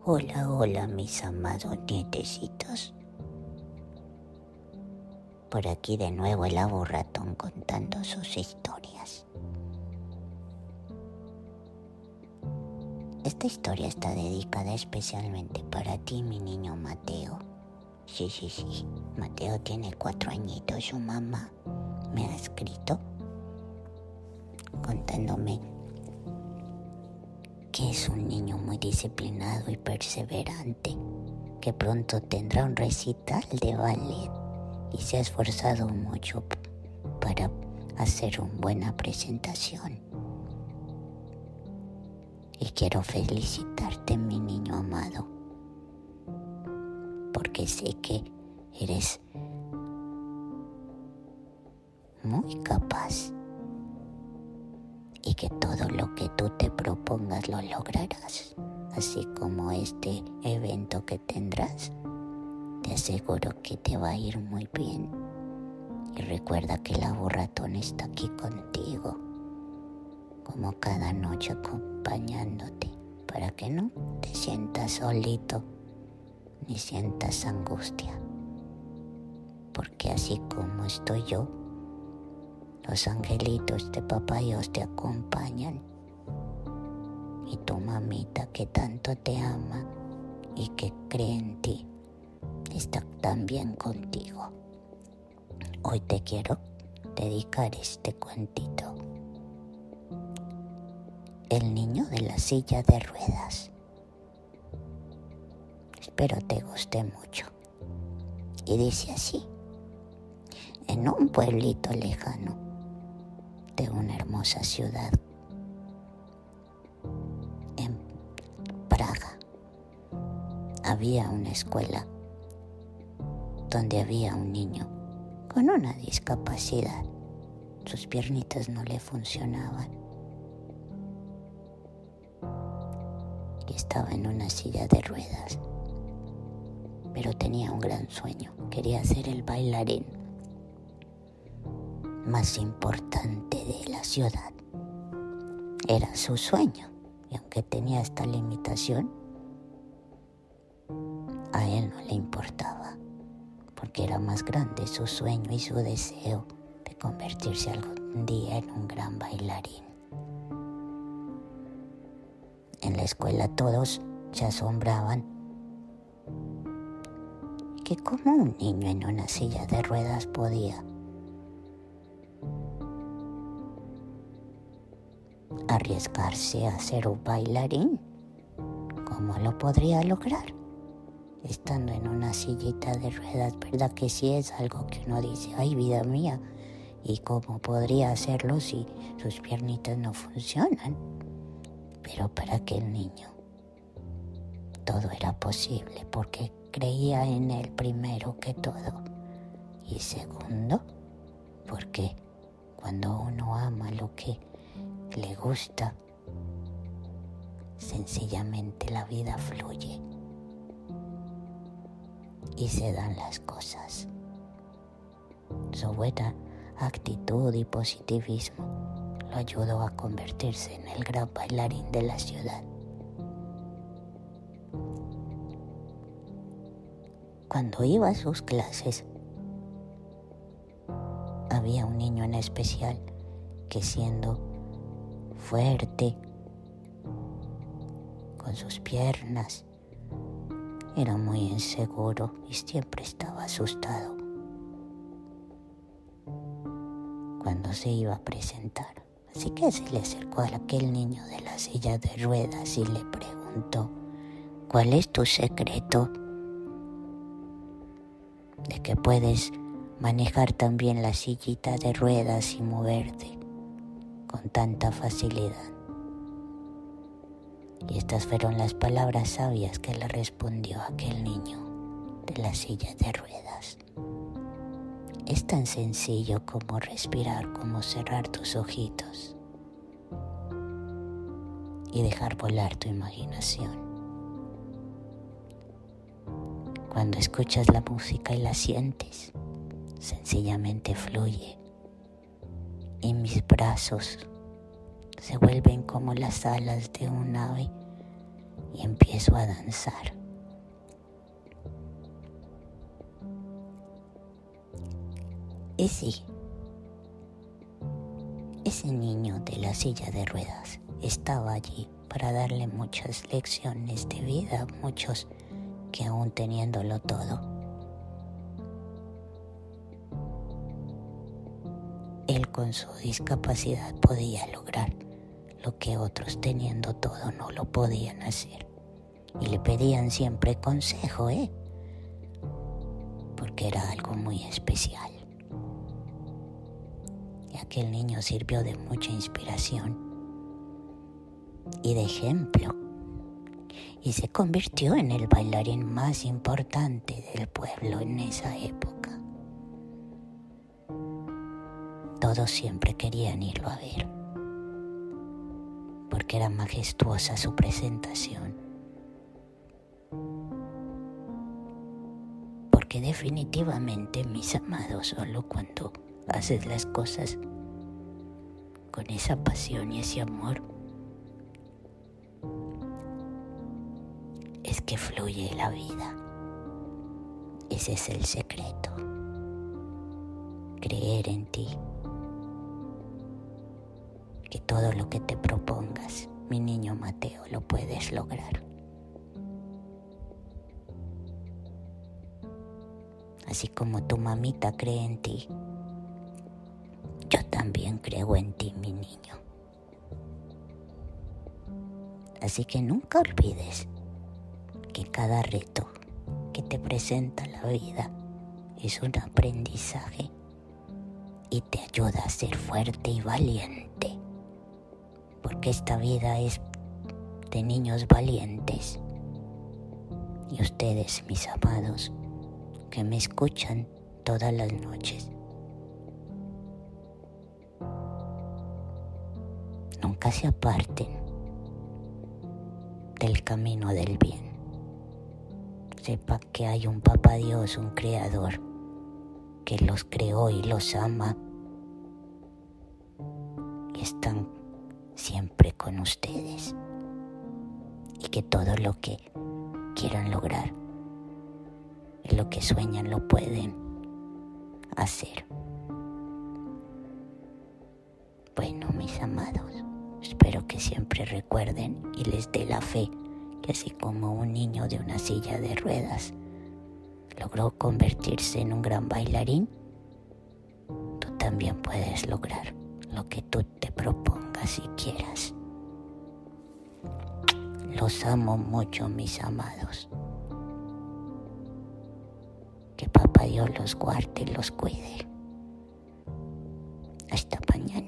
Hola, hola mis amados nietecitos. Por aquí de nuevo el Abu Ratón contando sus historias. Esta historia está dedicada especialmente para ti, mi niño Mateo. Sí. Mateo tiene 4 añitos. Su mamá me ha escrito contándome que es un niño muy disciplinado y perseverante, que pronto tendrá un recital de ballet y se ha esforzado mucho para hacer una buena presentación. Y quiero felicitarte, mi niño amado, porque sé que eres muy capaz y que todo lo que tú te propongas lo lograrás, así como este evento que tendrás. Te aseguro que te va a ir muy bien. Y recuerda que el Abu Ratón está aquí contigo, como cada noche acompañándote, para que no te sientas solito ni sientas angustia. Porque así como estoy yo, los angelitos de Papá Dios te acompañan. Y tu mamita, que tanto te ama y que cree en ti, está también contigo. Hoy te quiero dedicar este cuentito. El niño de la silla de ruedas. Espero te guste mucho. Y dice así: en un pueblito lejano de una hermosa ciudad, en Praga, había una escuela donde había un niño con una discapacidad. Sus piernitas no le funcionaban y estaba en una silla de ruedas, pero tenía un gran sueño. Quería ser el bailarín más importante de la ciudad. Era su sueño, y aunque tenía esta limitación, a él no le importaba, porque era más grande su sueño y su deseo de convertirse algún día en un gran bailarín. En la escuela todos se asombraban que cómo un niño en una silla de ruedas podía arriesgarse a ser un bailarín. ¿Cómo lo podría lograr estando en una sillita de ruedas? ¿Verdad que sí es algo que uno dice, ay, vida mía, ¿y cómo podría hacerlo si sus piernitas no funcionan? Pero para aquel niño todo era posible, porque creía en él primero que todo, y segundo, porque cuando uno ama lo que le gusta, sencillamente la vida fluye y se dan las cosas. Su buena actitud y positivismo lo ayudó a convertirse en el gran bailarín de la ciudad. Cuando iba a sus clases, había un niño en especial que, siendo fuerte con sus piernas, era muy inseguro y siempre estaba asustado cuando se iba a presentar. Así que se le acercó a aquel niño de la silla de ruedas y le preguntó: ¿cuál es tu secreto de que puedes manejar también la sillita de ruedas y moverte con tanta facilidad? Y estas fueron las palabras sabias que le respondió aquel niño de la silla de ruedas. Es tan sencillo como respirar, como cerrar tus ojitos y dejar volar tu imaginación. Cuando escuchas la música y la sientes, sencillamente fluye, y mis brazos se vuelven como las alas de un ave y empiezo a danzar. Y sí, ese niño de la silla de ruedas estaba allí para darle muchas lecciones de vida, muchos que aún teniéndolo todo, él con su discapacidad podía lograr lo que otros teniendo todo no lo podían hacer. Y le pedían siempre consejo, porque era algo muy especial. Y aquel niño sirvió de mucha inspiración y de ejemplo, y se convirtió en el bailarín más importante del pueblo en esa época. Todos siempre querían irlo a ver, porque era majestuosa su presentación. Porque definitivamente, mis amados, solo cuando haces las cosas con esa pasión y ese amor, es que fluye la vida. Ese es el secreto. Creer en ti. Que todo lo que te propongas, mi niño Mateo, lo puedes lograr. Así como tu mamita cree en ti, yo también creo en ti, mi niño. Así que nunca olvides que cada reto que te presenta la vida es un aprendizaje y te ayuda a ser fuerte y valiente, porque esta vida es de niños valientes. Y ustedes, mis amados, que me escuchan todas las noches, nunca se aparten del camino del bien. Sepa que hay un Papá Dios, un Creador, que los creó y los ama y están siempre con ustedes, y que todo lo que quieran lograr y lo que sueñan lo pueden hacer. Bueno, mis amados, espero que siempre recuerden y les dé la fe que así como un niño de una silla de ruedas logró convertirse en un gran bailarín, tú también puedes lograr lo que tú te propongas y quieras. Los amo mucho, mis amados. Que Papá Dios los guarde y los cuide. Hasta mañana.